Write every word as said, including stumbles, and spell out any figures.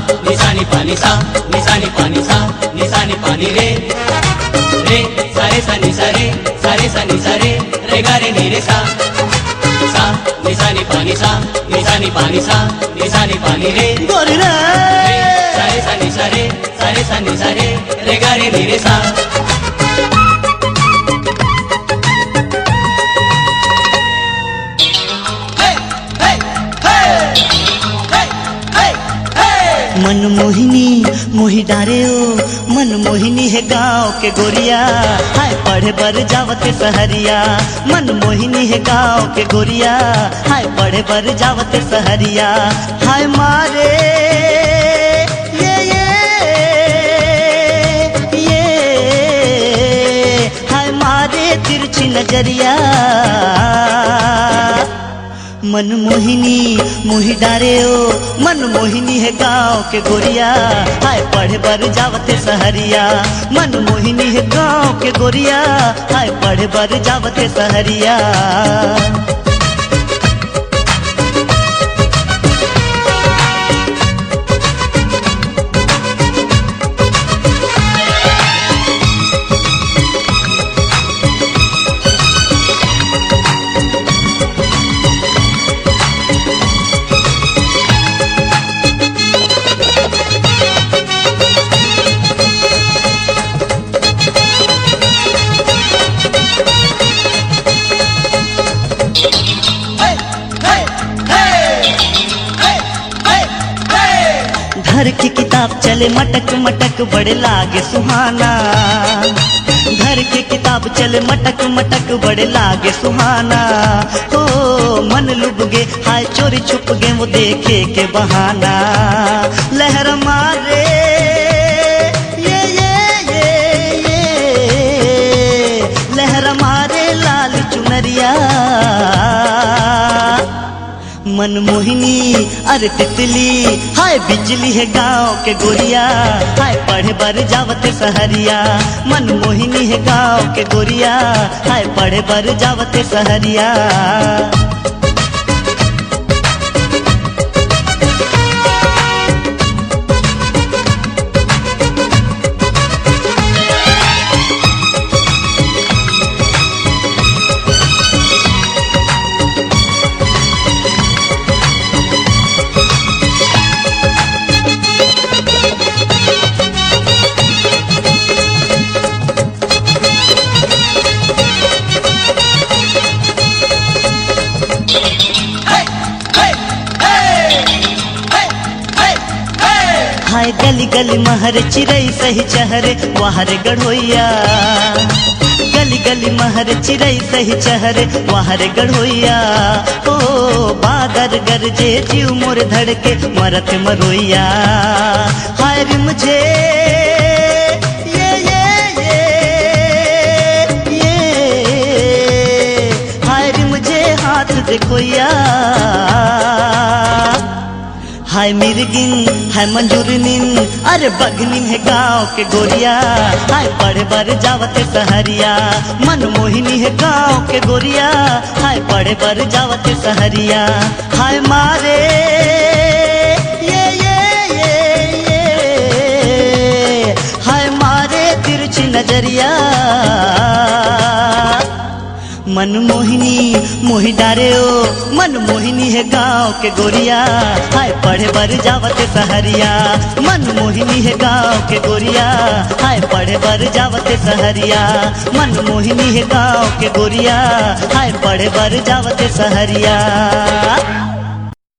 निशानी पानी सा निशानी पानी सा निशानी पानी रे रे सारे सा नि सा रे सारे सा नि सा रे रे गा रे नि रे सा सा निशानी पानी सा निशानी पानी सा निशानी पानी रे गोरी रे सारे सा नि सा रे सारे सा नि सा रे रे गा रे नि रे सा मन मोहिनी मोहि डारे ओ मन मोहिनी है गाँव के गोरिया हाय पढ़े बर जावते सहरिया मन मोहिनी है गाँव के गोरिया हाय पढ़े बर जावते सहरिया हाय मारे ये ये ये हाय मारे तिरछी नजरिया मन मोहिनी मोहि डारे ओ मन मोहिनी है गाँव के गोरिया हाय पढ़े बर जावते सहरिया मन मोहिनी है गाँव के गोरिया हाय पढ़े बर जावते सहरिया घर की किताब चले मटक मटक बड़े लागे सुहाना घर की किताब चले मटक मटक बड़े लागे सुहाना हो मन लुभ गे हाय चोरी छुप गे वो देखे के बहाना लहर मारे ये ये ये ये लहर मारे लाल चुनरिया मन मोहिनी अरे तितली हाय बिजली है गाँव के गोरिया हाय पढ़े बर जावते सहरिया मन मोहिनी है गाँव के गोरिया हाय पढ़े बर जावते सहरिया हाय गली गली महर चिरई सही चहरे वाहरे गढ़ोइया गली गली महर चिरई सही चहरे वाहरे गढ़ोइया ओ बादर गरजे जीव मोर धड़के मरत मरोइया हाय रे मुझे ये ये ये ये हाय रे मुझे हाथ देखोइया हाय मिर्गिन हाय मंजूरनिन अरे बगनिन है गाँव के गोरिया हाय पढ़े बर जावते सहरिया मन मोहिनी है गाँव के गोरिया हाय पढ़े बर जावते सहरिया हाय मारे ये ये ये ये हाय मारे तिरछी नजरिया मन मोहिनी मोहि डारे ओ मन मोहिनी है गाँव के गोरिया हाय पढ़े बर जावते सहरिया मन मोहिनी है गाँव के गोरिया हाय पढ़े बर जावते सहरिया मन मोहिनी है गाँव के गोरिया हाय पढ़े बर जावते सहरिया।